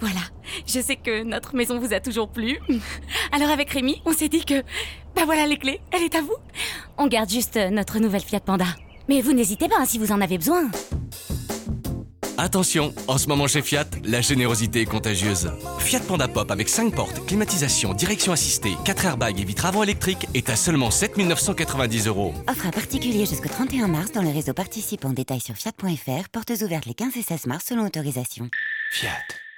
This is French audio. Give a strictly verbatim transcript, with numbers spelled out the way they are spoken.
Voilà, je sais que notre maison vous a toujours plu. Alors avec Rémi, on s'est dit que... Bah voilà les clés, elle est à vous. On garde juste notre nouvelle Fiat Panda. Mais vous n'hésitez pas hein, si vous en avez besoin. Attention, en ce moment chez Fiat, la générosité est contagieuse. Fiat Panda Pop avec cinq portes, climatisation, direction assistée, quatre airbags et vitres avant électriques est à seulement sept mille neuf cent quatre-vingt-dix euros. Offre à particulier jusqu'au trente et un mars dans les réseaux participants. Détails sur fiat point f r. Portes ouvertes les quinze et seize mars selon autorisation. Fiat.